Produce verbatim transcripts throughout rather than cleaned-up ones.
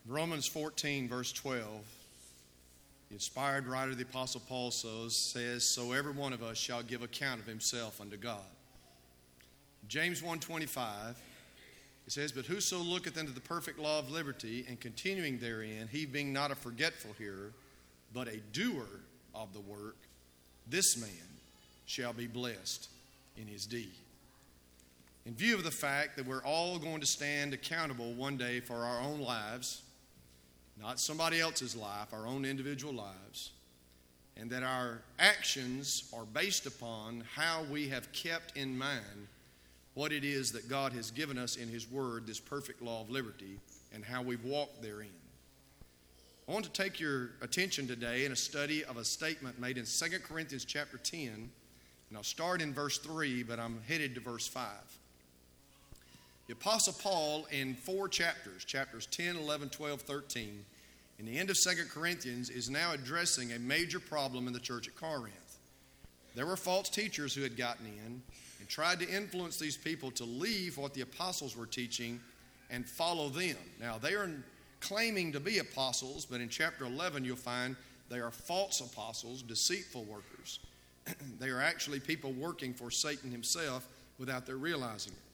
Romans fourteen, verse twelve, the inspired writer, the Apostle Paul says, "So every one of us shall give account of himself unto God." James one twenty-five, it says, "But whoso looketh into the perfect law of liberty, and continuing therein, he being not a forgetful hearer, but a doer of the work, this man shall be blessed in his deed." In view of the fact that we're all going to stand accountable one day for our own lives, not somebody else's life, our own individual lives, and that our actions are based upon how we have kept in mind what it is that God has given us in His Word, this perfect law of liberty, and how we've walked therein. I want to take your attention today in a study of a statement made in Second Corinthians chapter ten, and I'll start in verse three, but I'm headed to verse five. The Apostle Paul, in four chapters, chapters ten, eleven, twelve, thirteen, in the end of Second Corinthians, is now addressing a major problem in the church at Corinth. There were false teachers who had gotten in and tried to influence these people to leave what the apostles were teaching and follow them. Now, they are claiming to be apostles, but in chapter eleven, you'll find they are false apostles, deceitful workers. They are actually people working for Satan himself without their realizing it.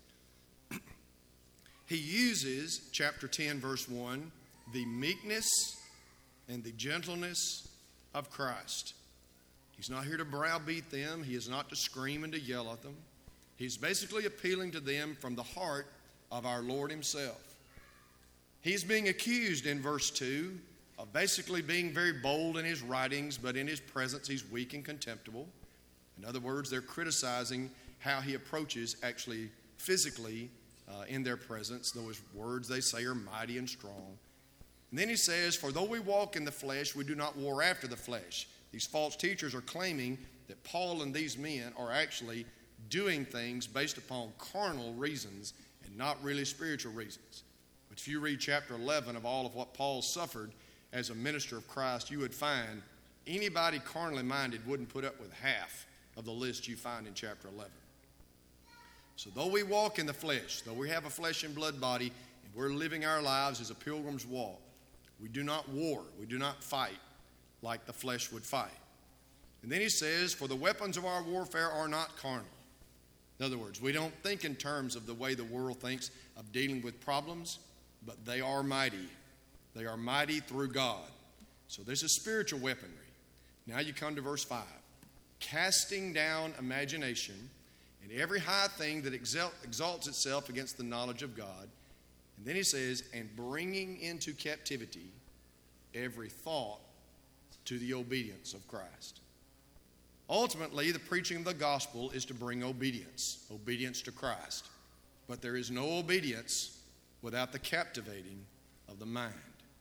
He uses, chapter ten, verse one, the meekness and the gentleness of Christ. He's not here to browbeat them. He is not to scream and to yell at them. He's basically appealing to them from the heart of our Lord Himself. He's being accused in verse two of basically being very bold in his writings, but in his presence he's weak and contemptible. In other words, they're criticizing how he approaches actually physically Uh, in their presence. Those words they say are mighty and strong. And then he says, "For though we walk in the flesh, we do not war after the flesh." These false teachers are claiming that Paul and these men are actually doing things based upon carnal reasons and not really spiritual reasons. But if you read chapter eleven of all of what Paul suffered as a minister of Christ, you would find anybody carnally minded wouldn't put up with half of the list you find in chapter eleven. So though we walk in the flesh, though we have a flesh and blood body, and we're living our lives as a pilgrim's walk, we do not war, we do not fight like the flesh would fight. And then he says, "For the weapons of our warfare are not carnal." In other words, we don't think in terms of the way the world thinks of dealing with problems, but they are mighty. They are mighty through God. So this is spiritual weaponry. Now you come to verse five. "Casting down imagination and every high thing that exalts itself against the knowledge of God." And then he says, "And bringing into captivity every thought to the obedience of Christ." Ultimately, the preaching of the gospel is to bring obedience, obedience to Christ. But there is no obedience without the captivating of the mind.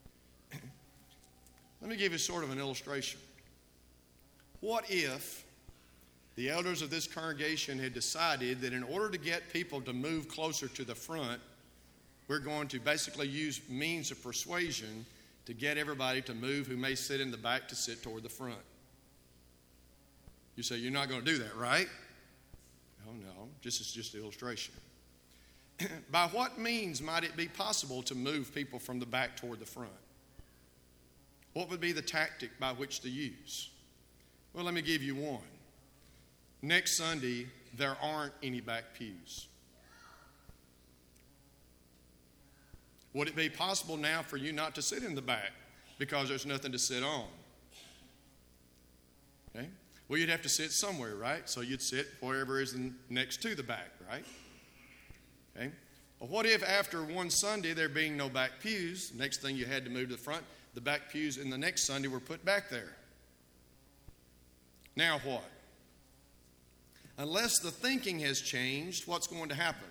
Let me give you sort of an illustration. What if the elders of this congregation had decided that in order to get people to move closer to the front, we're going to basically use means of persuasion to get everybody to move who may sit in the back to sit toward the front? You say, you're not going to do that, right? Oh, no. This is just an illustration. By what means might it be possible to move people from the back toward the front? What would be the tactic by which to use? Well, let me give you one. Next Sunday, there aren't any back pews. Would it be possible now for you not to sit in the back because there's nothing to sit on? Okay? Well, you'd have to sit somewhere, right? So you'd sit wherever is next to the back, right? Okay? Well, what if after one Sunday there being no back pews, next thing you had to move to the front, the back pews in the next Sunday were put back there? Now what? Unless the thinking has changed, what's going to happen?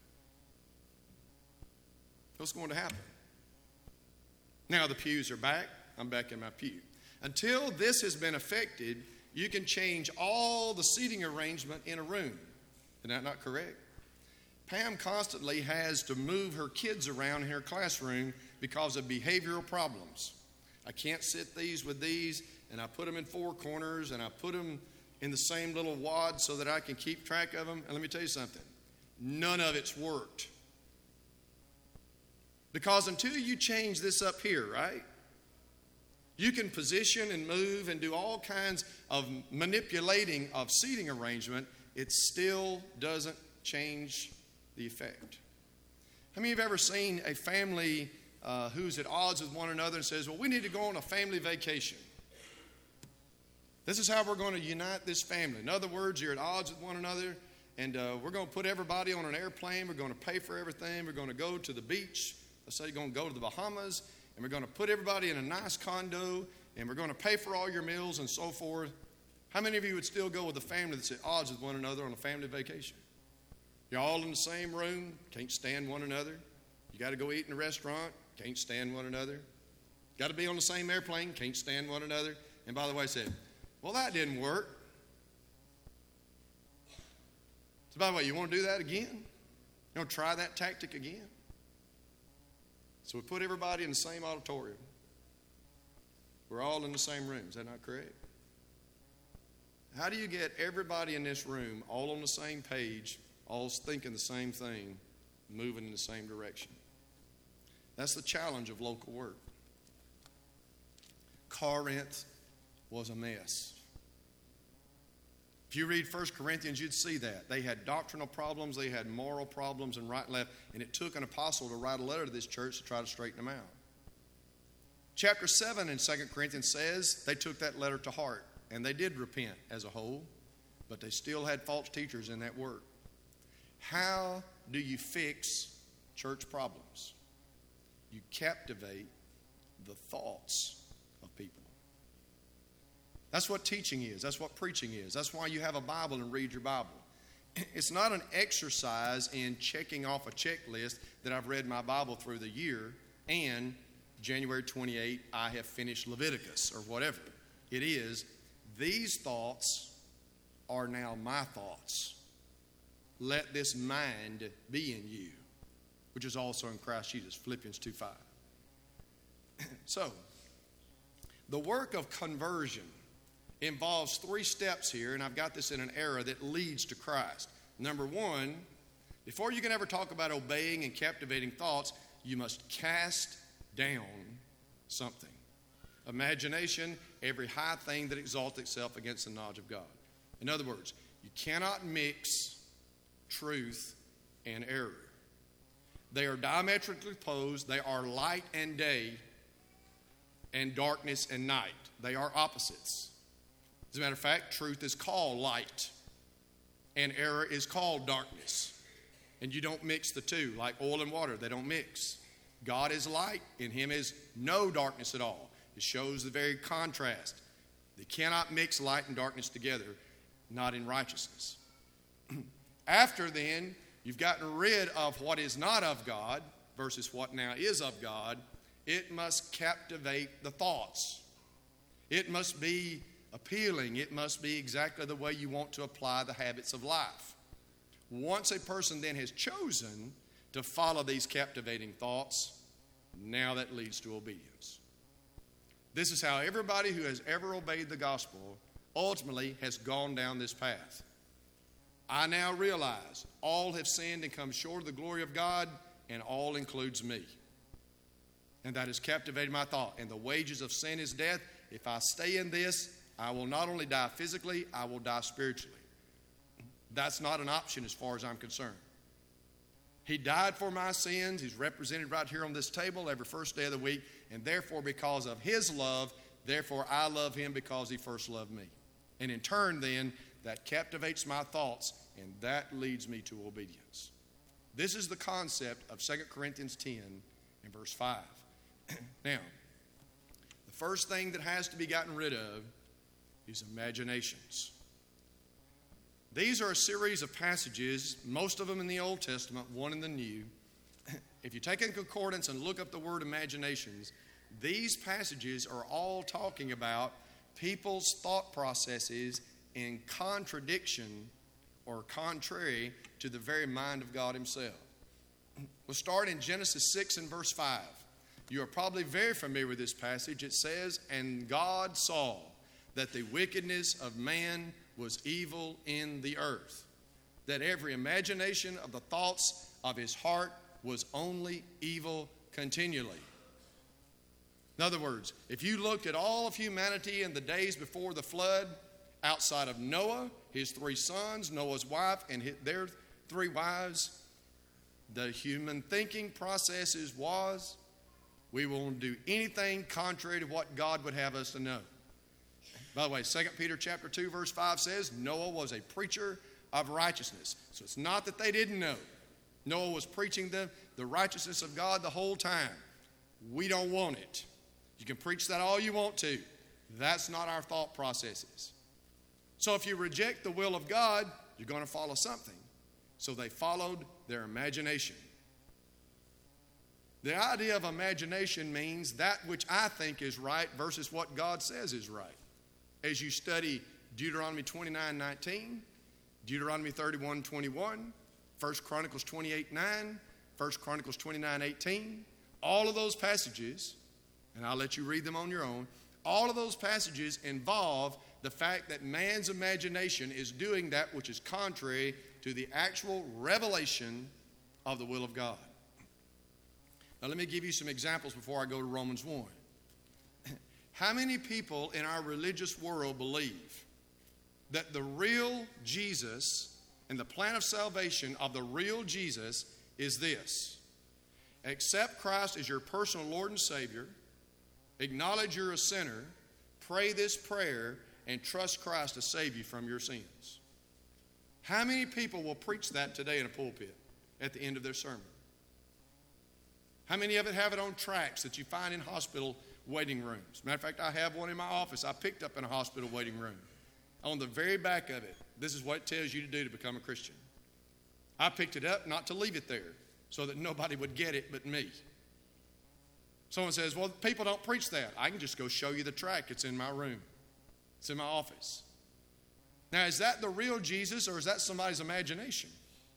What's going to happen? Now the pews are back. I'm back in my pew. Until this has been effected, you can change all the seating arrangement in a room. Isn't that not correct? Pam constantly has to move her kids around in her classroom because of behavioral problems. I can't sit these with these, and I put them in four corners, and I put them in the same little wad so that I can keep track of them. And let me tell you something. None of it's worked. Because until you change this up here, right? You can position and move and do all kinds of manipulating of seating arrangement. It still doesn't change the effect. How many of you have ever seen a family uh, who's at odds with one another and says, well, we need to go on a family vacation. This is how we're going to unite this family. In other words, you're at odds with one another, and uh, we're going to put everybody on an airplane. We're going to pay for everything. We're going to go to the beach. Let's say you're going to go to the Bahamas, and we're going to put everybody in a nice condo, and we're going to pay for all your meals and so forth. How many of you would still go with a family that's at odds with one another on a family vacation? You're all in the same room, can't stand one another. You got to go eat in a restaurant, can't stand one another. Got to be on the same airplane, can't stand one another. And by the way, I said, well, that didn't work. So by the way, you want to do that again? You want to try that tactic again? So we put everybody in the same auditorium. We're all in the same room. Is that not correct? How do you get everybody in this room all on the same page, all thinking the same thing, moving in the same direction? That's the challenge of local work. Corinth was a mess. If you read First Corinthians, you'd see that. They had doctrinal problems, they had moral problems, and right and left, and it took an apostle to write a letter to this church to try to straighten them out. Chapter seven in Second Corinthians says they took that letter to heart, and they did repent as a whole, but they still had false teachers in that work. How do you fix church problems? You captivate the thoughts of people. That's what teaching is. That's what preaching is. That's why you have a Bible and read your Bible. It's not an exercise in checking off a checklist that I've read my Bible through the year and January twenty-eighth, I have finished Leviticus or whatever. It is, these thoughts are now my thoughts. Let this mind be in you, which is also in Christ Jesus, Philippians two five. So, the work of conversion involves three steps here, and I've got this in an arrow that leads to Christ. Number one, before you can ever talk about obeying and captivating thoughts, you must cast down something. Imagination, every high thing that exalts itself against the knowledge of God. In other words, you cannot mix truth and error. They are diametrically opposed. They are light and day and darkness and night. They are opposites. As a matter of fact, truth is called light and error is called darkness. And you don't mix the two like oil and water. They don't mix. God is light. In him is no darkness at all. It shows the very contrast. They cannot mix light and darkness together, not in righteousness. After then, you've gotten rid of what is not of God versus what now is of God. It must captivate the thoughts. It must be appealing. It must be exactly the way you want to apply the habits of life. Once a person then has chosen to follow these captivating thoughts, now that leads to obedience. This is how everybody who has ever obeyed the gospel ultimately has gone down this path. I now realize all have sinned and come short of the glory of God, and all includes me. And that has captivated my thought. And the wages of sin is death. If I stay in this, I will not only die physically, I will die spiritually. That's not an option as far as I'm concerned. He died for my sins. He's represented right here on this table every first day of the week. And therefore, because of his love, therefore I love him because he first loved me. And in turn, then, that captivates my thoughts, and that leads me to obedience. This is the concept of Second Corinthians ten and verse five. Now, the first thing that has to be gotten rid of is imaginations. These are a series of passages, most of them in the Old Testament, one in the New. If you take a concordance and look up the word imaginations, these passages are all talking about people's thought processes in contradiction or contrary to the very mind of God himself. We'll start in Genesis six and verse five. You are probably very familiar with this passage. It says, "And God saw that the wickedness of man was evil in the earth, that every imagination of the thoughts of his heart was only evil continually. In other words, if you looked at all of humanity in the days before the flood, outside of Noah, his three sons, Noah's wife, and his, their three wives, the human thinking processes was, we won't do anything contrary to what God would have us to know. By the way, Second Peter chapter two, verse five says, Noah was a preacher of righteousness. So it's not that they didn't know. Noah was preaching the, the righteousness of God the whole time. We don't want it. You can preach that all you want to. That's not our thought processes. So if you reject the will of God, you're going to follow something. So they followed their imagination. The idea of imagination means that which I think is right versus what God says is right. As you study Deuteronomy twenty-nine nineteen, Deuteronomy thirty-one twenty-one, First Chronicles twenty-eight nine, First Chronicles twenty-nine eighteen, all of those passages, and I'll let you read them on your own, all of those passages involve the fact that man's imagination is doing that which is contrary to the actual revelation of the will of God. Now let me give you some examples before I go to Romans one. How many people in our religious world believe that the real Jesus and the plan of salvation of the real Jesus is this? Accept Christ as your personal Lord and Savior, acknowledge you're a sinner, pray this prayer, and trust Christ to save you from your sins. How many people will preach that today in a pulpit at the end of their sermon? How many of it have it on tracts that you find in hospital waiting rooms? Matter of fact, I have one in my office I picked up in a hospital waiting room. On the very back of it, this is what it tells you to do to become a Christian. I picked it up not to leave it there so that nobody would get it but me. Someone says, well, people don't preach that. I can just go show you the tract. It's in my room. It's in my office. Now, is that the real Jesus or is that somebody's imagination?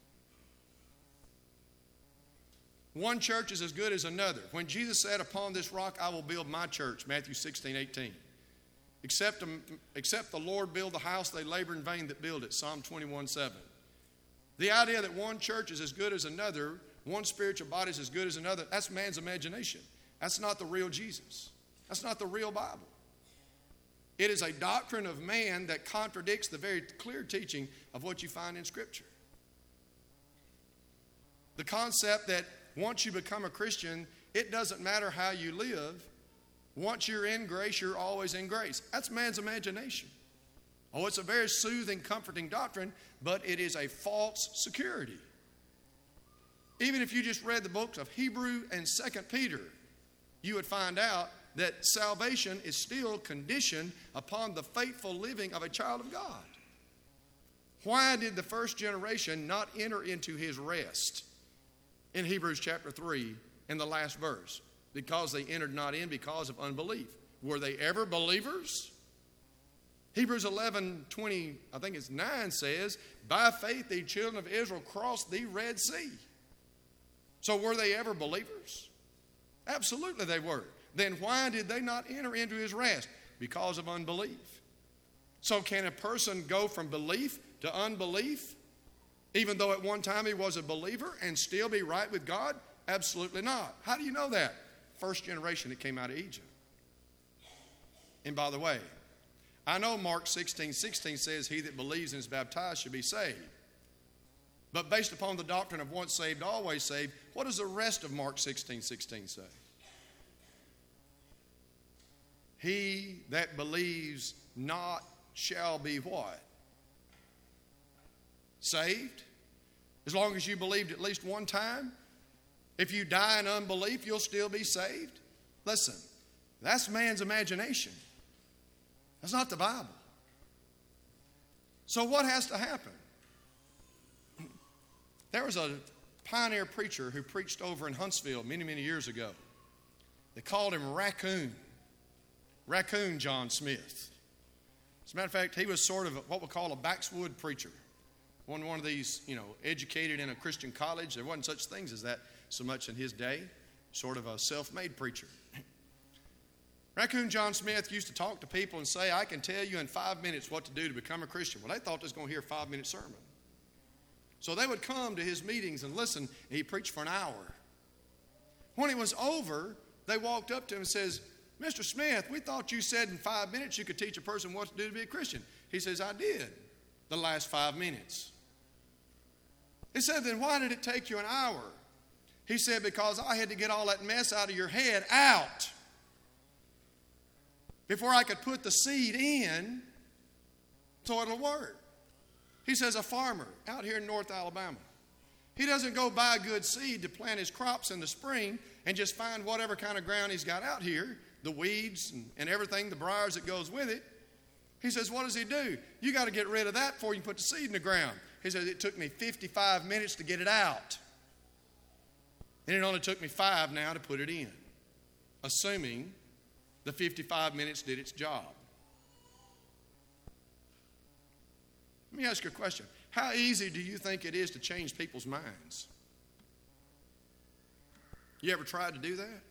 One church is as good as another. When Jesus said, upon this rock I will build my church, Matthew sixteen eighteen. Except, except the Lord build the house, they labor in vain that build it, Psalm twenty-one seven. The idea that one church is as good as another, one spiritual body is as good as another, that's man's imagination. That's not the real Jesus. That's not the real Bible. It is a doctrine of man that contradicts the very clear teaching of what you find in Scripture. The concept that once you become a Christian, it doesn't matter how you live. Once you're in grace, you're always in grace. That's man's imagination. Oh, it's a very soothing, comforting doctrine, but it is a false security. Even if you just read the books of Hebrew and Second Peter, you would find out that salvation is still conditioned upon the faithful living of a child of God. Why did the first generation not enter into his rest? In Hebrews chapter three, in the last verse, because they entered not in because of unbelief. Were they ever believers? Hebrews eleven twenty, I think it's nine, says, by faith the children of Israel crossed the Red Sea. So were they ever believers? Absolutely they were. Then why did they not enter into his rest? Because of unbelief. So can a person go from belief to unbelief, even though at one time he was a believer, and still be right with God? Absolutely not. How do you know that? First generation that came out of Egypt. And by the way, I know Mark sixteen sixteen says he that believes and is baptized should be saved. But based upon the doctrine of once saved, always saved, what does the rest of Mark sixteen sixteen say? He that believes not shall be what? Saved? As long as you believed at least one time? If you die in unbelief, you'll still be saved? Listen, that's man's imagination. That's not the Bible. So what has to happen? There was a pioneer preacher who preached over in Huntsville many, many years ago. They called him Raccoon. Raccoon John Smith. As a matter of fact, he was sort of what we call a backswood preacher. One, one of these, you know, educated in a Christian college. There wasn't such things as that so much in his day. Sort of a self-made preacher. Raccoon John Smith used to talk to people and say, I can tell you in five minutes what to do to become a Christian. Well, they thought they was going to hear a five-minute sermon. So they would come to his meetings and listen, and he preached for an hour. When it was over, they walked up to him and says, Mister Smith, we thought you said in five minutes you could teach a person what to do to be a Christian. He says, I did the last five minutes. He said, then why did it take you an hour? He said, because I had to get all that mess out of your head out before I could put the seed in so it'll work. He says, a farmer out here in North Alabama, he doesn't go buy good seed to plant his crops in the spring and just find whatever kind of ground he's got out here, the weeds and, and everything, the briars that goes with it. He says, what does he do? You got to get rid of that before you put the seed in the ground. He says, it took me fifty-five minutes to get it out. And it only took me five now to put it in, assuming the fifty-five minutes did its job. Let me ask you a question. How easy do you think it is to change people's minds? You ever tried to do that?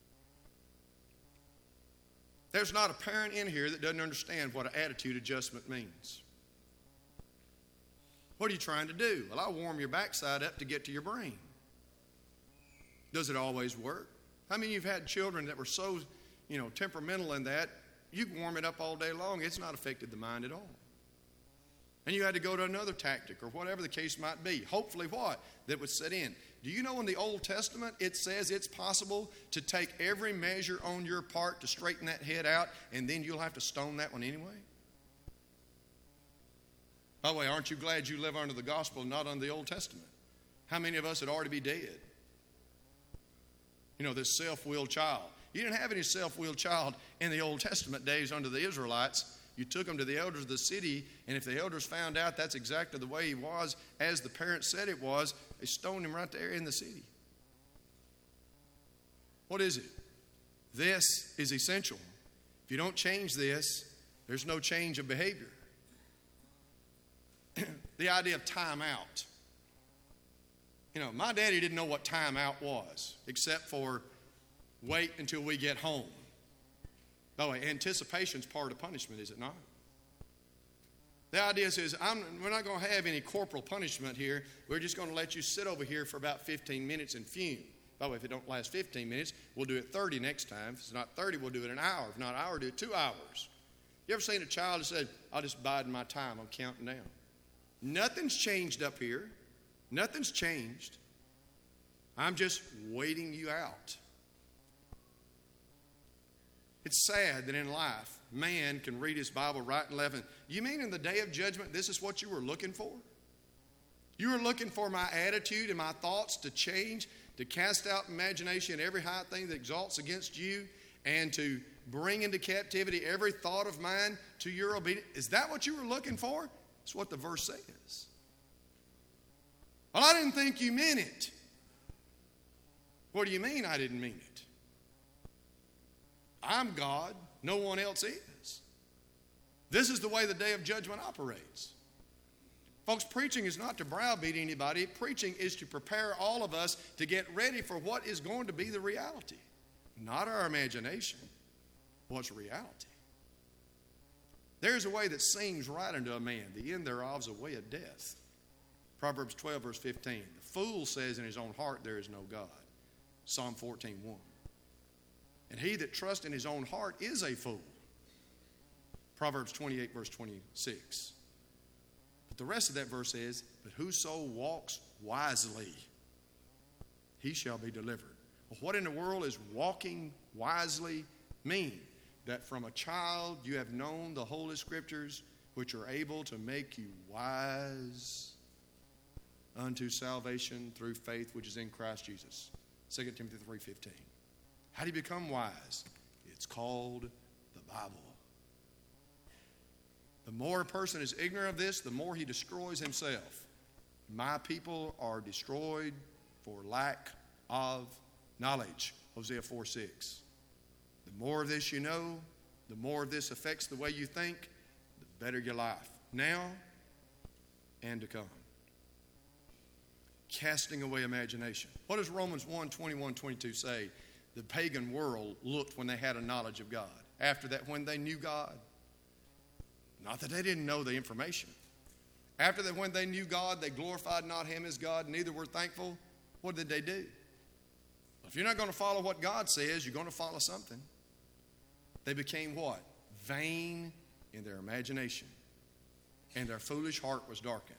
There's not a parent in here that doesn't understand what an attitude adjustment means. What are you trying to do? Well, I warm your backside up to get to your brain. Does it always work? I mean, you've had children that were so, you know, temperamental in that, you can warm it up all day long. It's not affected the mind at all. And you had to go to another tactic or whatever the case might be. Hopefully what? That would set in. Do you know in the Old Testament it says it's possible to take every measure on your part to straighten that head out and then you'll have to stone that one anyway? By the way, aren't you glad you live under the gospel and not under the Old Testament? How many of us would already be dead? You know, this self-willed child. You didn't have any self-willed child in the Old Testament days under the Israelites. You took him to the elders of the city, and if the elders found out that's exactly the way he was, as the parents said it was, they stoned him right there in the city. What is it? This is essential. If you don't change this, there's no change of behavior. The idea of time out. You know, my daddy didn't know what time out was, except for wait until we get home. By the way, anticipation's part of punishment, is it not? The idea is, I'm, we're not going to have any corporal punishment here. We're just going to let you sit over here for about fifteen minutes and fume. By the way, if it don't last fifteen minutes, we'll do it thirty next time. If it's not thirty, we'll do it an hour. If not an hour, do it two hours. You ever seen a child that said, I'll just bide my time, I'm counting down? Nothing's changed up here. Nothing's changed. I'm just waiting you out. It's sad that in life, man can read his Bible right and left. You mean in the day of judgment, this is what you were looking for? You were looking for my attitude and my thoughts to change, to cast out imagination and every high thing that exalts against you, and to bring into captivity every thought of mine to your obedience. Is that what you were looking for? That's what the verse says. Well, I didn't think you meant it. What do you mean I didn't mean it? I'm God. No one else is. This is the way the day of judgment operates. Folks, preaching is not to browbeat anybody. Preaching is to prepare all of us to get ready for what is going to be the reality. Not our imagination. What's reality? There's a way that seems right unto a man. The end thereof is a way of death. Proverbs twelve, verse fifteen. The fool says in his own heart, there is no God. Psalm fourteen, one. And he that trusts in his own heart is a fool. Proverbs twenty-eight, verse twenty-six. But the rest of that verse is, but whoso walks wisely, he shall be delivered. Well, what in the world is walking wisely mean? That from a child you have known the Holy Scriptures, which are able to make you wise unto salvation through faith which is in Christ Jesus. Second Timothy three fifteen. How do you become wise? It's called the Bible. The more a person is ignorant of this, the more he destroys himself. My people are destroyed for lack of knowledge. Hosea four six. The more of this you know, the more of this affects the way you think, the better your life, now and to come. Casting away imagination. What does Romans one, twenty-one, twenty-two say? The pagan world looked when they had a knowledge of God. After that, when they knew God. Not that they didn't know the information. After that, when they knew God, they glorified not him as God, neither were thankful. What did they do? If you're not going to follow what God says, you're going to follow something. They became what? Vain in their imagination, and their foolish heart was darkened.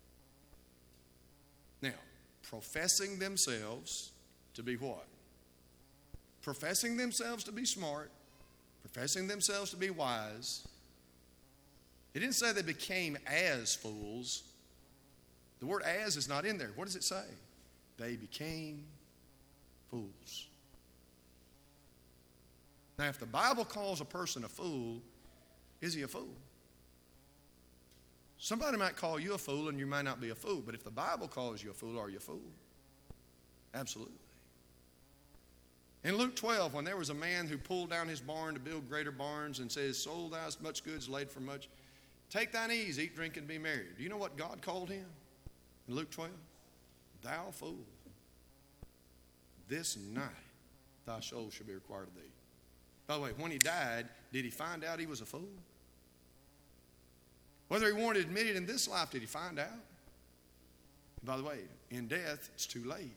Now, professing themselves to be what? Professing themselves to be smart, professing themselves to be wise. It didn't say they became as fools. The word as is not in there. What does it say? They became fools. Now, if the Bible calls a person a fool, is he a fool? Somebody might call you a fool and you might not be a fool, but if the Bible calls you a fool, are you a fool? Absolutely. In Luke twelve, when there was a man who pulled down his barn to build greater barns and says, sold thou much goods laid for much, take thine ease, eat, drink, and be merry. Do you know what God called him in Luke twelve? Thou fool, this night thy soul shall be required of thee. By the way, when he died, did he find out he was a fool? Whether he wanted to admit it in this life, did he find out? By the way, in death, it's too late.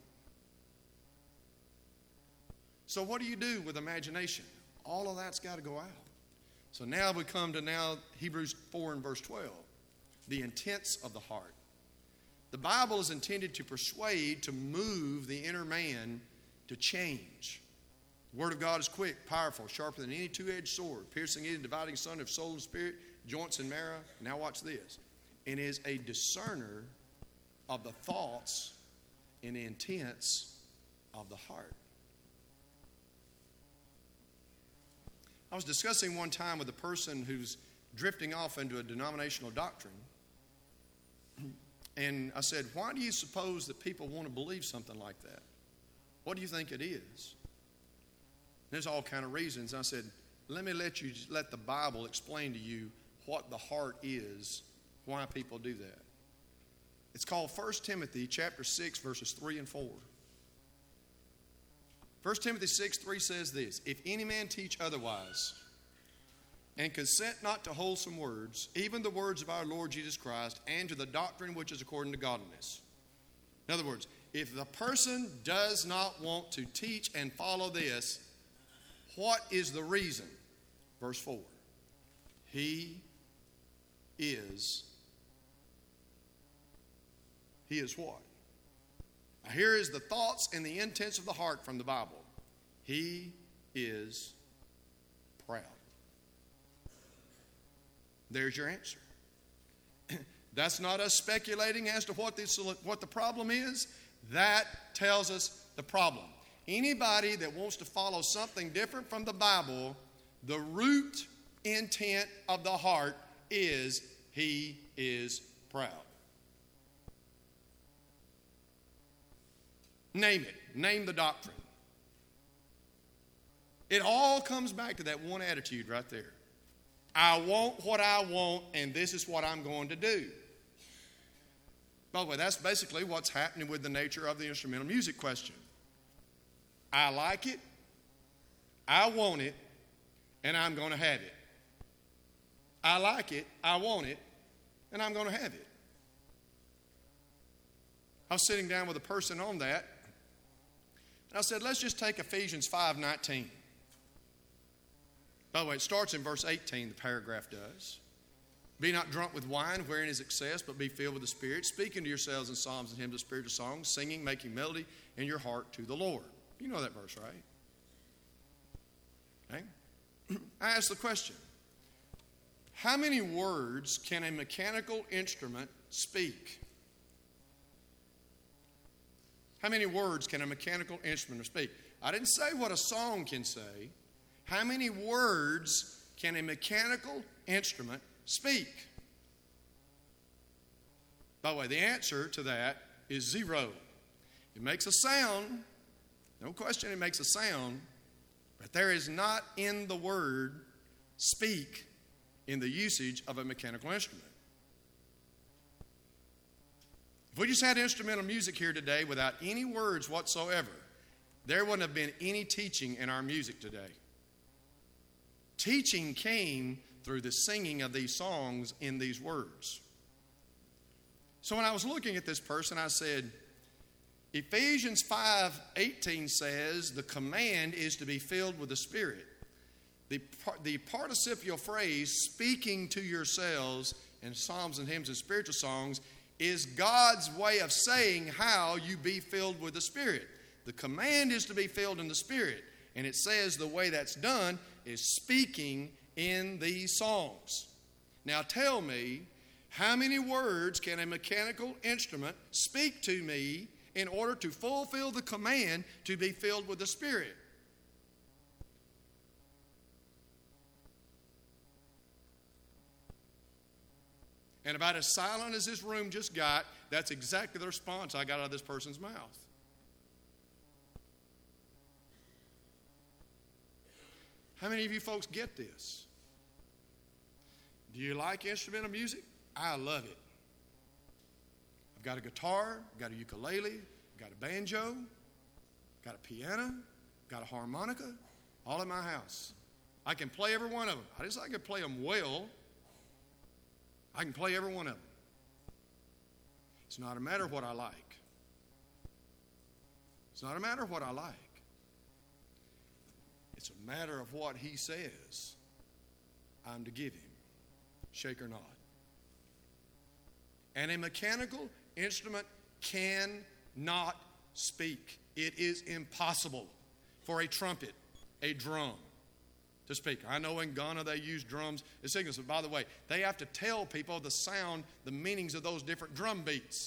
So what do you do with imagination? All of that's got to go out. So now we come to now Hebrews four and verse twelve. The intents of the heart. The Bible is intended to persuade, to move the inner man to change. The Word of God is quick, powerful, sharper than any two-edged sword, piercing even, dividing asunder of soul and spirit, joints and marrow. Now watch this. And is a discerner of the thoughts and the intents of the heart. I was discussing one time with a person who's drifting off into a denominational doctrine. And I said, why do you suppose that people want to believe something like that? What do you think it is? There's all kind of reasons. I said, let me let you let the Bible explain to you what the heart is, why people do that. It's called First Timothy chapter six, verses three and four. First Timothy six, three says this, if any man teach otherwise, and consent not to wholesome words, even the words of our Lord Jesus Christ, and to the doctrine which is according to godliness. In other words, if the person does not want to teach and follow this, what is the reason? Verse four. He is, he is what? Now here is the thoughts and the intents of the heart from the Bible. He is proud. There's your answer. That's not us speculating as to what, this, what the problem is. That tells us the problem. Anybody that wants to follow something different from the Bible, the root intent of the heart is he is proud. Name it. Name the doctrine. It all comes back to that one attitude right there. I want what I want, and this is what I'm going to do. By the way, that's basically what's happening with the nature of the instrumental music question. I like it, I want it, and I'm going to have it. I like it, I want it, and I'm going to have it. I was sitting down with a person on that, and I said, let's just take Ephesians five nineteen. By the way, it starts in verse eighteen, the paragraph does. Be not drunk with wine, wherein is excess, but be filled with the Spirit, speaking to yourselves in psalms and hymns of spiritual songs, singing, making melody in your heart to the Lord. You know that verse, right? Okay? I ask the question, how many words can a mechanical instrument speak? How many words can a mechanical instrument speak? I didn't say what a song can say. How many words can a mechanical instrument speak? By the way, the answer to that is zero. It makes a sound. No question it makes a sound. But there is not in the word speak in the usage of a mechanical instrument. If we just had instrumental music here today without any words whatsoever, there wouldn't have been any teaching in our music today. Teaching came through the singing of these songs in these words. So when I was looking at this person, I said, Ephesians five eighteen says the command is to be filled with the Spirit. The, the participial phrase, speaking to yourselves in psalms and hymns and spiritual songs, is God's way of saying how you be filled with the Spirit. The command is to be filled in the Spirit. And it says the way that's done is speaking in these songs. Now tell me, how many words can a mechanical instrument speak to me in order to fulfill the command to be filled with the Spirit? And about as silent as this room just got, that's exactly the response I got out of this person's mouth. How many of you folks get this? Do you like instrumental music? I love it. I've got a guitar, got a ukulele, got a banjo, got a piano, got a harmonica, all in my house. I can play every one of them. I just I can play them well. I can play every one of them. It's not a matter of what I like. It's not a matter of what I like. It's a matter of what he says I'm to give him, shake or nod. And a mechanical instrument cannot speak. It is impossible for a trumpet, a drum, to speak. I know in Ghana they use drums as signals. But by the way, they have to tell people the sound, the meanings of those different drum beats.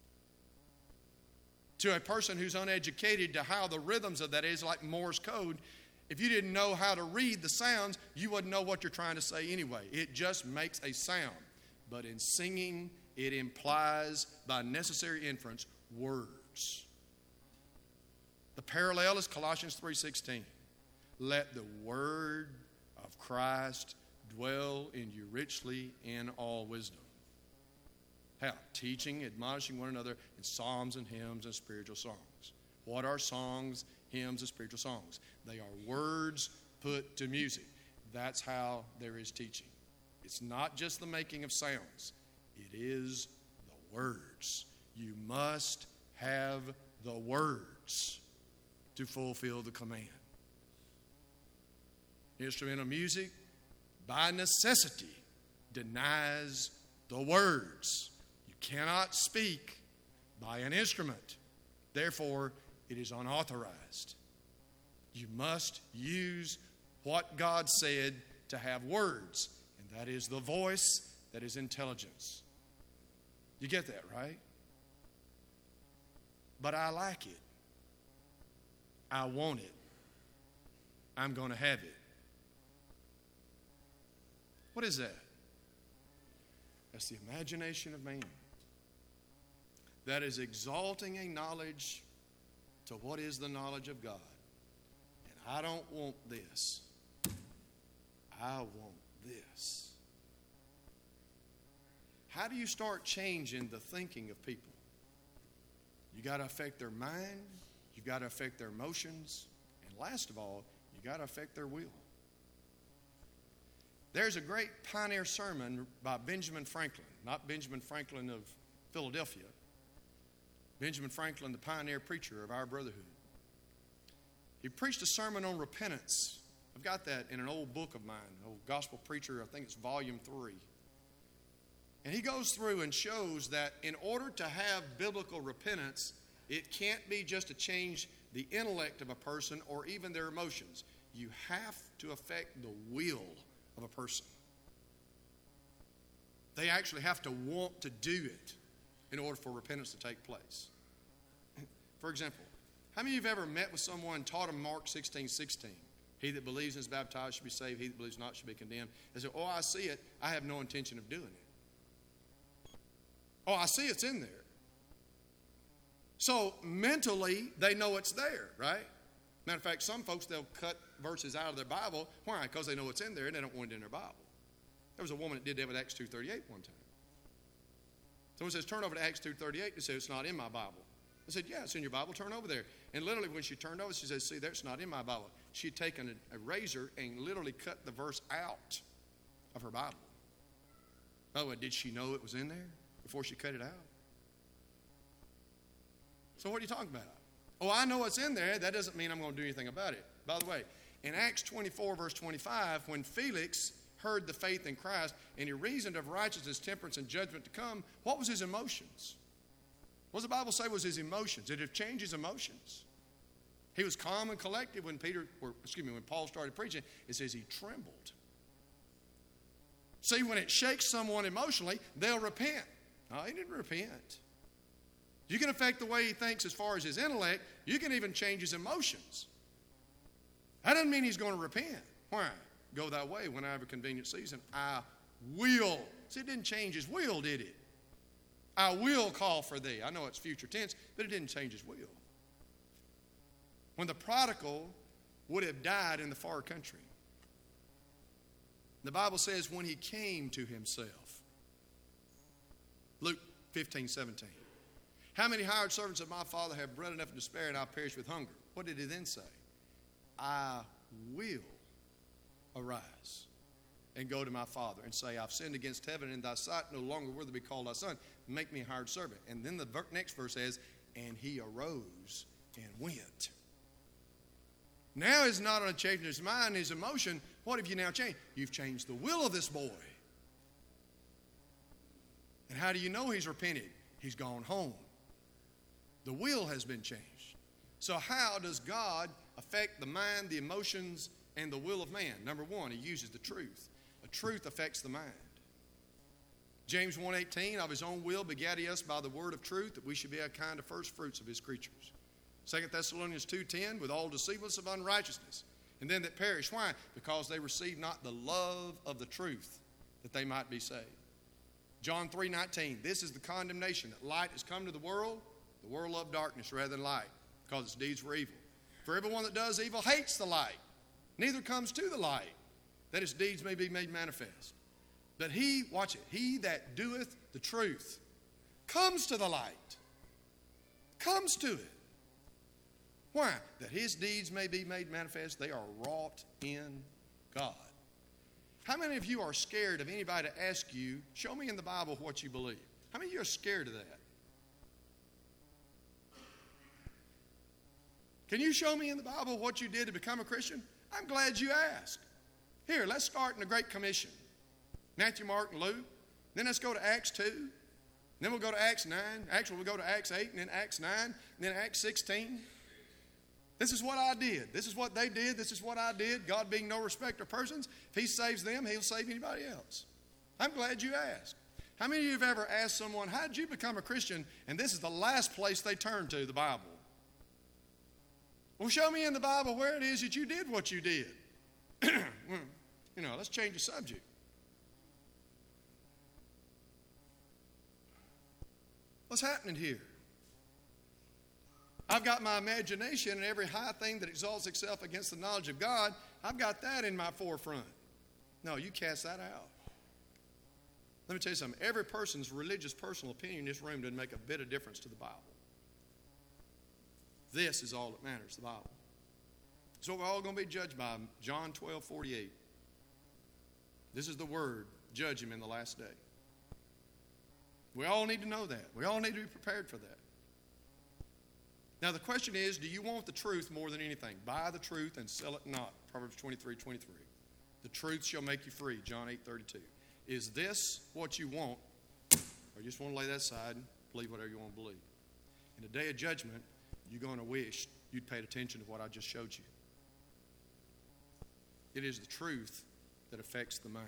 To a person who's uneducated to how the rhythms of that is, like Morse code, if you didn't know how to read the sounds, you wouldn't know what you're trying to say anyway. It just makes a sound. But in singing, it implies, by necessary inference, words. The parallel is Colossians three sixteen. Let the word of Christ dwell in you richly in all wisdom. How? Teaching, admonishing one another in psalms and hymns and spiritual songs. What are songs, hymns, and spiritual songs? They are words put to music. That's how there is teaching. It's not just the making of sounds. It is the words. You must have the words to fulfill the command. Instrumental music, by necessity, denies the words. You cannot speak by an instrument. Therefore, it is unauthorized. You must use what God said to have words, and that is the voice, that is intelligence. You get that, right? But I like it. I want it. I'm going to have it. What is that? That's the imagination of man. That is exalting a knowledge to what is the knowledge of God. And I don't want this. I want this. How do you start changing the thinking of people? You got to affect their mind. You got to affect their emotions. And last of all, you got to affect their will. There's a great pioneer sermon by Benjamin Franklin, not Benjamin Franklin of Philadelphia. Benjamin Franklin, the pioneer preacher of our brotherhood. He preached a sermon on repentance. I've got that in an old book of mine, an old gospel preacher, I think it's volume three. And he goes through and shows that in order to have biblical repentance, it can't be just to change the intellect of a person or even their emotions. You have to affect the will of a person. They actually have to want to do it in order for repentance to take place. For example, how many of you have ever met with someone and taught them Mark sixteen sixteen? He that believes and is baptized should be saved. He that believes not should be condemned. They say, oh, I see it. I have no intention of doing it. Oh, I see it's in there. So mentally, they know it's there, right? Matter of fact, some folks, they'll cut verses out of their Bible. Why? Because they know it's in there and they don't want it in their Bible. There was a woman that did that with Acts two thirty-eight one time. Someone says, turn over to Acts two thirty-eight. They say, it's not in my Bible. I said, yeah, it's in your Bible. Turn over there. And literally when she turned over, she said, see, that's not in my Bible. She had taken a, a razor and literally cut the verse out of her Bible. By the way, did she know it was in there before she cut it out? So what are you talking about? Oh, I know what's in there. That doesn't mean I'm going to do anything about it. By the way, in Acts twenty-four, verse twenty-five, when Felix heard the faith in Christ and he reasoned of righteousness, temperance, and judgment to come, what was his emotions? What does the Bible say was his emotions? Did it change his emotions? He was calm and collected when Peter, or excuse me, when Paul started preaching. It says he trembled. See, when it shakes someone emotionally, they'll repent. No, he didn't repent. You can affect the way he thinks as far as his intellect. You can even change his emotions. That doesn't mean he's going to repent. Why? Go that way whenever convenient season. I will. See, it didn't change his will, did it? I will call for thee. I know it's future tense, but it didn't change his will. When the prodigal would have died in the far country, the Bible says when he came to himself. Luke fifteen, seventeen. How many hired servants of my father have bread enough to spare, and I perish with hunger? What did he then say? I will arise and go to my father and say, I've sinned against heaven and in thy sight, no longer worthy to be called thy son. Make me a hired servant. And then the next verse says, and he arose and went. Now he's not on changing his mind, his emotion. What have you now changed? You've changed the will of this boy. And how do you know he's repented? He's gone home. The will has been changed. So how does God affect the mind, the emotions, and the will of man? Number one, he uses the truth. A truth affects the mind. James one eighteen, of his own will begat he us by the word of truth, that we should be a kind of first fruits of his creatures. Second Thessalonians two ten, with all deceitfulness of unrighteousness, and them that perish. Why? Because they receive not the love of the truth, that they might be saved. John three nineteen, this is the condemnation, that light has come to the world, the world loved darkness rather than light, because its deeds were evil. For everyone that does evil hates the light, neither comes to the light, that his deeds may be made manifest. But he, watch it, he that doeth the truth comes to the light, comes to it. Why? That his deeds may be made manifest. They are wrought in God. How many of you are scared of anybody to ask you, show me in the Bible what you believe? How many of you are scared of that? Can you show me in the Bible what you did to become a Christian? I'm glad you asked. Here, let's start in the Great Commission. Matthew, Mark, and Luke. Then let's go to Acts two. Then we'll go to Acts nine. Actually, we'll go to Acts eight, and then Acts nine, and then Acts sixteen. This is what I did. This is what they did. This is what I did. God being no respecter of persons, if he saves them, he'll save anybody else. I'm glad you asked. How many of you have ever asked someone, how did you become a Christian? And this is the last place they turn to, the Bible. Well, show me in the Bible where it is that you did what you did. Well, you know, let's change the subject. What's happening here? I've got my imagination and every high thing that exalts itself against the knowledge of God, I've got that in my forefront. No, you cast that out. Let me tell you something. Every person's religious personal opinion in this room doesn't make a bit of difference to the Bible. This is all that matters, the Bible. So we're all going to be judged by. John twelve forty-eight. This is the word. Judge him in the last day. We all need to know that. We all need to be prepared for that. Now the question is, do you want the truth more than anything? Buy the truth and sell it not. Proverbs twenty-three twenty-three. The truth shall make you free. John eight thirty-two. Is this what you want? Or you just want to lay that aside and believe whatever you want to believe? In the day of judgment, you're going to wish you'd paid attention to what I just showed you. It is the truth that affects the mind.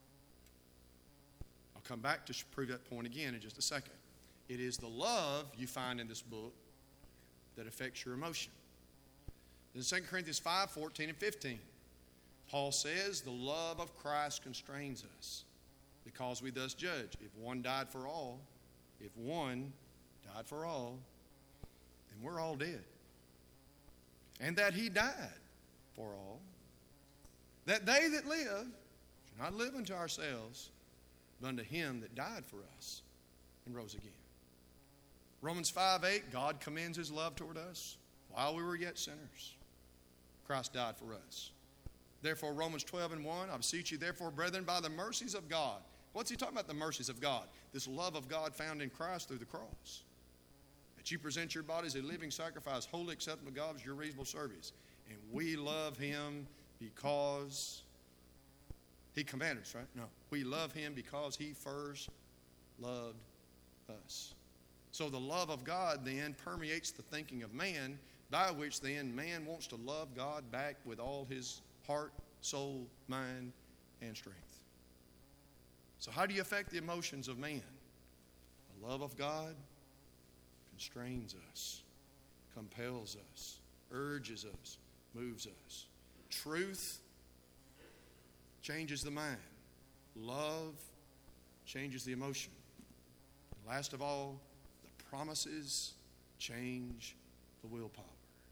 I'll come back to prove that point again in just a second. It is the love you find in this book that affects your emotion. In Second Corinthians five fourteen and fifteen, Paul says, the love of Christ constrains us, because we thus judge. If one died for all, if one died for all, then we're all dead. And that he died for all, that they that live should not live unto ourselves, but unto him that died for us and rose again. Romans five eight, God commends his love toward us while we were yet sinners. Christ died for us. Therefore, Romans twelve and one, I beseech you, therefore, brethren, by the mercies of God. What's he talking about, the mercies of God? This love of God found in Christ through the cross. That that you present your body as a living sacrifice, wholly acceptable to God as your reasonable service. And we love him because he commanded us, right? No. We love him because he first loved us. So the love of God then permeates the thinking of man, by which then man wants to love God back with all his heart, soul, mind, and strength. So how do you affect the emotions of man? The love of God constrains us, compels us, urges us, moves us. Truth changes the mind. Love changes the emotion. And last of all, the promises change the willpower.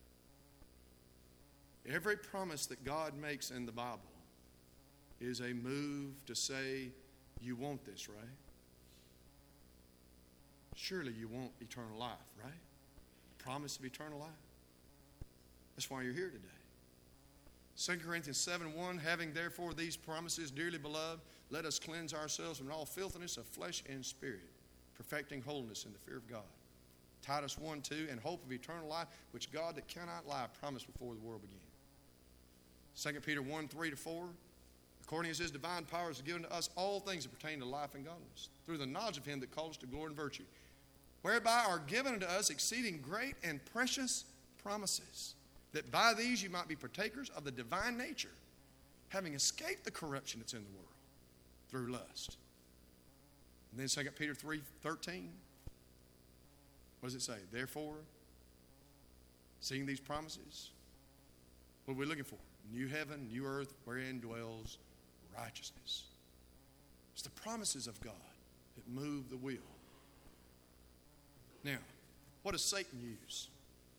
Every promise that God makes in the Bible is a move to say, you want this, right? Surely you want eternal life, right? Promise of eternal life. That's why you're here today. Second Corinthians seven one, having therefore these promises, dearly beloved, let us cleanse ourselves from all filthiness of flesh and spirit, perfecting holiness in the fear of God. Titus one two, and hope of eternal life, which God that cannot lie promised before the world began. Second Peter one three to four, according as his divine power is given to us all things that pertain to life and godliness, through the knowledge of him that calls us to glory and virtue, whereby are given unto us exceeding great and precious promises, that by these you might be partakers of the divine nature, having escaped the corruption that's in the world through lust. And then Second Peter three thirteen, what does it say? Therefore, seeing these promises, what are we looking for? New heaven, new earth, wherein dwells righteousness. It's the promises of God that move the wheel. Now, what does Satan use?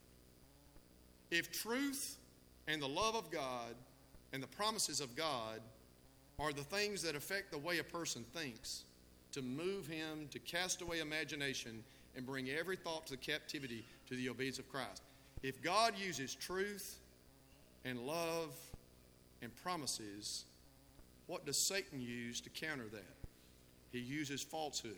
If truth and the love of God and the promises of God are the things that affect the way a person thinks, to move him to cast away imagination and bring every thought to the captivity to the obedience of Christ. If God uses truth and love and promises, what does Satan use to counter that? He uses falsehood.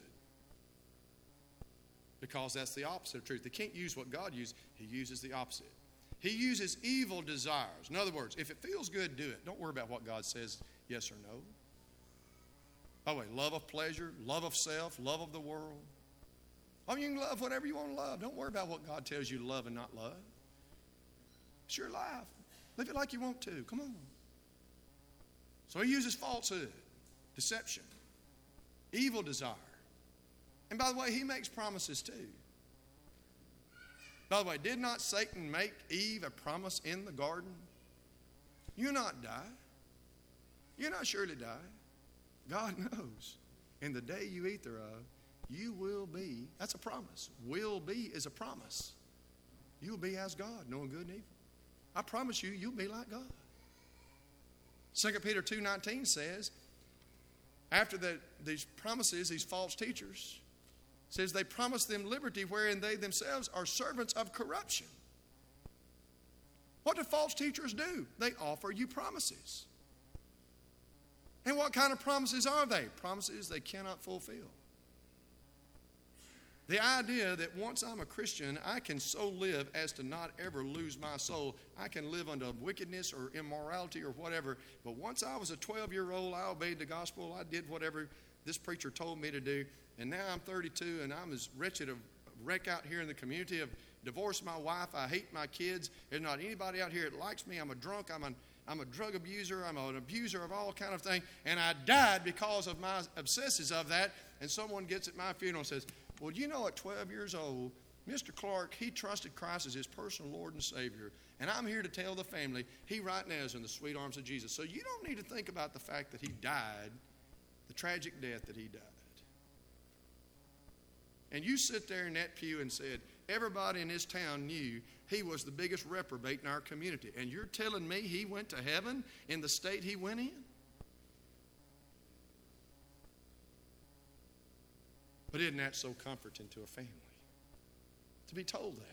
Because that's the opposite of truth. They can't use what God used. He uses the opposite. He uses evil desires. In other words, if it feels good, do it. Don't worry about what God says, yes or no. By the way, love of pleasure, love of self, love of the world. I mean, you can love whatever you want to love. Don't worry about what God tells you to love and not love. It's your life. Live it like you want to. Come on. So he uses falsehood, deception, evil desire. And by the way, he makes promises too. By the way, did not Satan make Eve a promise in the garden? You'll not die. You'll not surely die. God knows. In the day you eat thereof, you will be. That's a promise. Will be is a promise. You will be as God, knowing good and evil. I promise you, you'll be like God. Second Peter two nineteen says, after the, these promises, these false teachers, says they promise them liberty wherein they themselves are servants of corruption. What do false teachers do? They offer you promises. And what kind of promises are they? Promises they cannot fulfill. The idea that once I'm a Christian, I can so live as to not ever lose my soul. I can live under wickedness or immorality or whatever. But once I was a twelve-year-old, I obeyed the gospel. I did whatever this preacher told me to do. And now I'm thirty-two, and I'm as wretched a wreck out here in the community. I've divorced my wife. I hate my kids. There's not anybody out here that likes me. I'm a drunk. I'm, an, I'm a drug abuser. I'm an abuser of all kind of things. And I died because of my obsessions of that. And someone gets at my funeral and says, well, you know, at twelve years old, Mister Clark, he trusted Christ as his personal Lord and Savior. And I'm here to tell the family, he right now is in the sweet arms of Jesus. So you don't need to think about the fact that he died, the tragic death that he died. And you sit there in that pew and said, everybody in this town knew he was the biggest reprobate in our community. And you're telling me he went to heaven in the state he went in? But isn't that so comforting to a family? To be told that.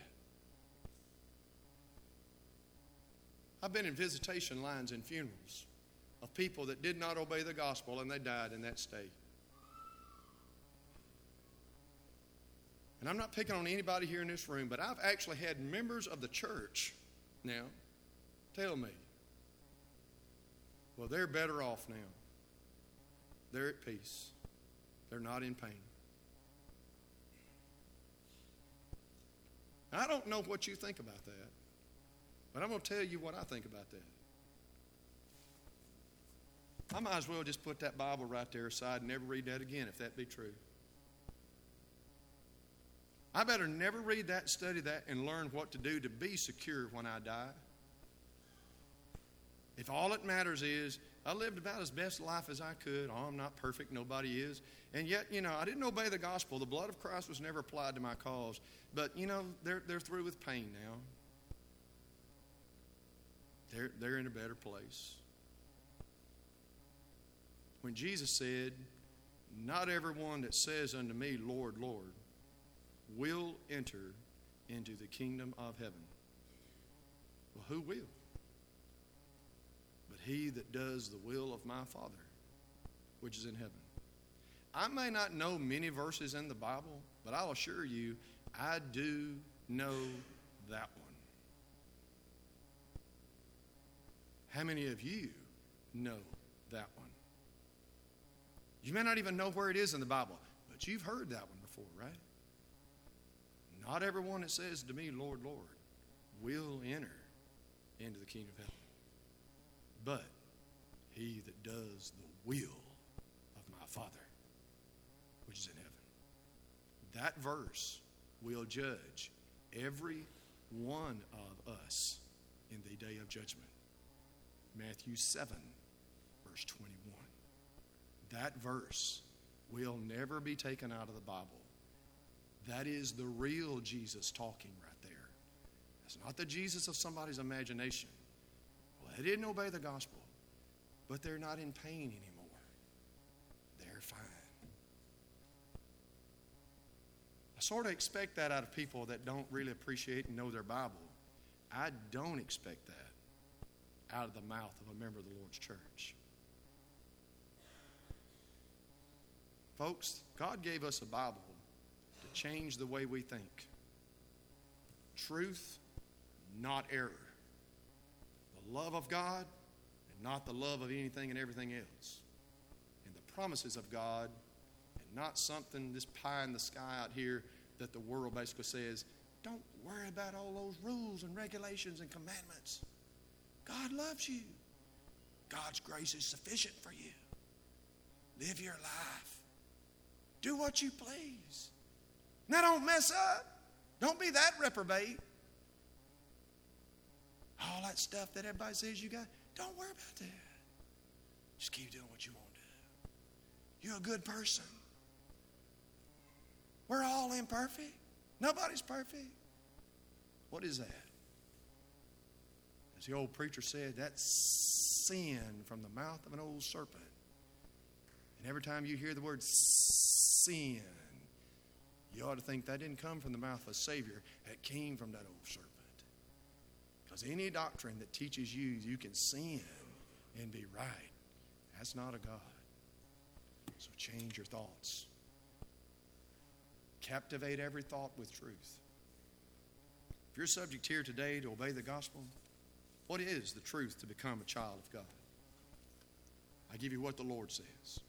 I've been in visitation lines in funerals of people that did not obey the gospel and they died in that state. And I'm not picking on anybody here in this room, but I've actually had members of the church now tell me, well, they're better off now. They're at peace. They're not in pain. I don't know what you think about that, but I'm going to tell you what I think about that. I might as well just put that Bible right there aside and never read that again if that be true. I better never read that, study that, and learn what to do to be secure when I die. If all that matters is I lived about as best life as I could. Oh, I'm not perfect. Nobody is. And yet, you know, I didn't obey the gospel. The blood of Christ was never applied to my cause. But, you know, they're, they're through with pain now. They're, they're in a better place. When Jesus said, not everyone that says unto me, Lord, Lord, will enter into the kingdom of heaven. Well, who will? But he that does the will of my Father, which is in heaven. I may not know many verses in the Bible, but I'll assure you, I do know that one. How many of you know that one? You may not even know where it is in the Bible, but you've heard that one before, right? Not everyone that says to me, Lord, Lord, will enter into the kingdom of heaven, but he that does the will of my Father, which is in heaven. That verse will judge every one of us in the day of judgment. Matthew seven, verse twenty-one. That verse will never be taken out of the Bible. That is the real Jesus talking right there. It's not the Jesus of somebody's imagination. Well, they didn't obey the gospel, but they're not in pain anymore. They're fine. I sort of expect that out of people that don't really appreciate and know their Bible. I don't expect that out of the mouth of a member of the Lord's church. Folks, God gave us a Bible to change the way we think. Truth, not error. The love of God, and not the love of anything and everything else. And the promises of God, and not something, this pie in the sky out here that the world basically says, don't worry about all those rules and regulations and commandments. God loves you. God's grace is sufficient for you. Live your life. Do what you please. Now don't mess up. Don't be that reprobate. All that stuff that everybody says you got, don't worry about that. Just keep doing what you want to do. You're a good person. We're all imperfect. Nobody's perfect. What is that? As the old preacher said, that's sin from the mouth of an old serpent. And every time you hear the word sin, you ought to think that didn't come from the mouth of a Savior. It came from that old serpent. Because any doctrine that teaches you you can sin and be right, that's not a God. So change your thoughts. Captivate every thought with truth. If you're subject here today to obey the gospel, what is the truth to become a child of God? I give you what the Lord says.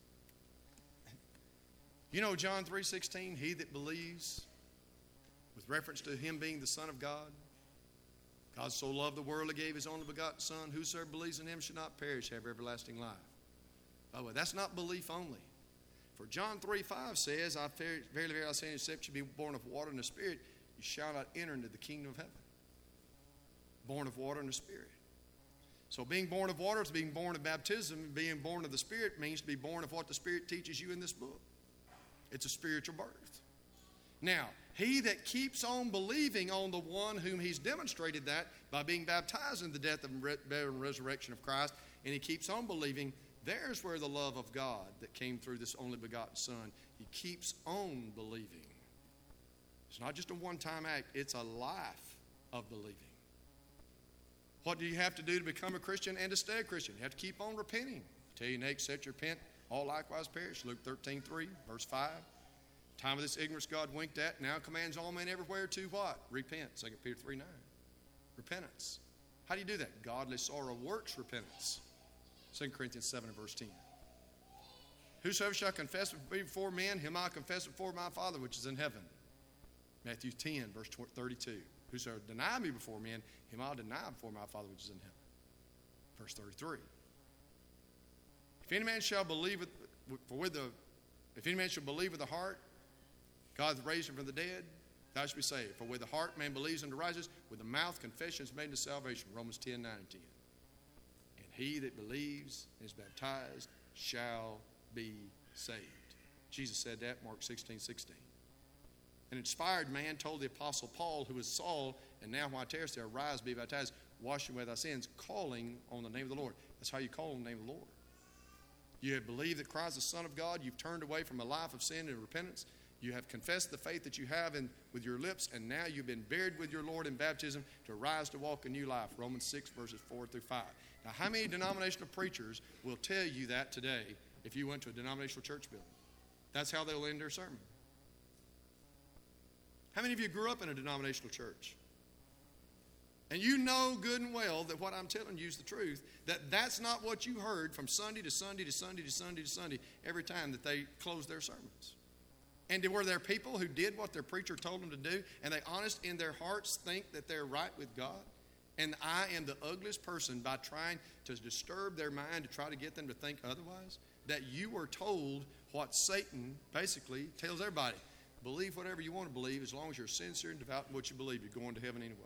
You know John three sixteen, he that believes, with reference to him being the Son of God, God so loved the world, he gave his only begotten Son, whosoever believes in him should not perish, have everlasting life. By the way, that's not belief only. For John three five says, I verily, verily, I say, except you be born of water and the Spirit, you shall not enter into the kingdom of heaven. Born of water and the Spirit. So being born of water is being born of baptism. Being born of the Spirit means to be born of what the Spirit teaches you in this book. It's a spiritual birth. Now, he that keeps on believing on the one whom he's demonstrated that by being baptized in the death and resurrection of Christ, and he keeps on believing, there's where the love of God that came through this only begotten Son, he keeps on believing. It's not just a one-time act, it's a life of believing. What do you have to do to become a Christian and to stay a Christian? You have to keep on repenting. Tell you next, except you repent, all likewise perish. Luke thirteen three, verse five. Time of this ignorance God winked at, now commands all men everywhere to what? Repent. Second Peter three nine. Repentance. How do you do that? Godly sorrow works repentance. Second Corinthians seven and verse ten. Whosoever shall confess me before men, him I confess before my Father which is in heaven. Matthew ten, verse thirty-two. Whosoever deny me before men, him I'll deny before my Father which is in heaven. Verse thirty-three. If any man shall believe with, for with the, if any man shall believe with the heart, God hath raised him from the dead, thou shalt be saved. For with the heart man believes unto righteousness, with the mouth confession is made unto salvation. Romans ten, nine and ten. And he that believes and is baptized shall be saved. Jesus said that, Mark sixteen, sixteen. An inspired man told the Apostle Paul, who was Saul, and now why tarriest thou? Arise, be baptized, wash away thy sins, calling on the name of the Lord. That's how you call on the name of the Lord. You have believed that Christ is the Son of God. You've turned away from a life of sin and repentance. You have confessed the faith that you have in, with your lips, and now you've been buried with your Lord in baptism to rise to walk a new life. Romans six, verses four through five. Now, how many denominational preachers will tell you that today if you went to a denominational church building? That's how they'll end their sermon. How many of you grew up in a denominational church? And you know good and well that what I'm telling you is the truth, that that's not what you heard from Sunday to Sunday to Sunday to Sunday to Sunday every time that they closed their sermons. And were there people who did what their preacher told them to do, and they honest in their hearts think that they're right with God? And I am the ugliest person by trying to disturb their mind to try to get them to think otherwise? That you were told what Satan basically tells everybody. Believe whatever you want to believe, as long as you're sincere and devout in what you believe, you're going to heaven anyway.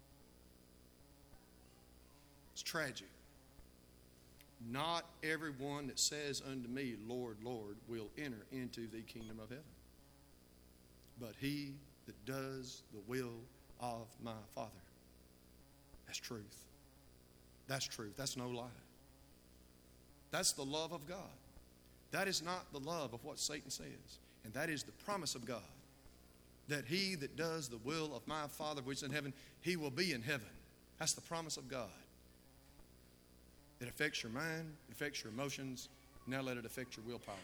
It's tragic. Not everyone that says unto me, Lord, Lord, will enter into the kingdom of heaven, but he that does the will of my Father. That's truth. That's truth. That's no lie. That's the love of God. That is not the love of what Satan says. And that is the promise of God, that he that does the will of my Father which is in heaven, he will be in heaven. That's the promise of God. It affects your mind, it affects your emotions. Now let it affect your willpower.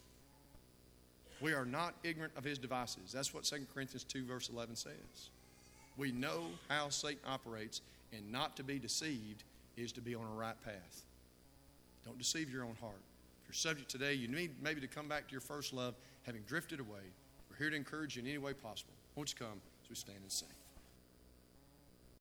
We are not ignorant of his devices. That's what Second Corinthians two, verse eleven says. We know how Satan operates, and not to be deceived is to be on a right path. Don't deceive your own heart. If you're subject today, you need maybe to come back to your first love, having drifted away. We're here to encourage you in any way possible. Won't you come as we stand and sing?